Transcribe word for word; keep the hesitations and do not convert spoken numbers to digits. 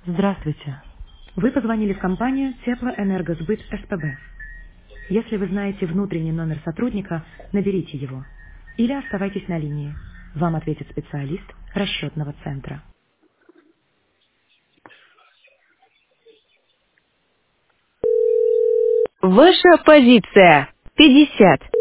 Здравствуйте. Вы позвонили в компанию Теплоэнергосбыт СПБ. Если вы знаете внутренний номер сотрудника, наберите его. Или оставайтесь на линии. Вам ответит специалист расчетного центра. Ваша позиция пятьдесят.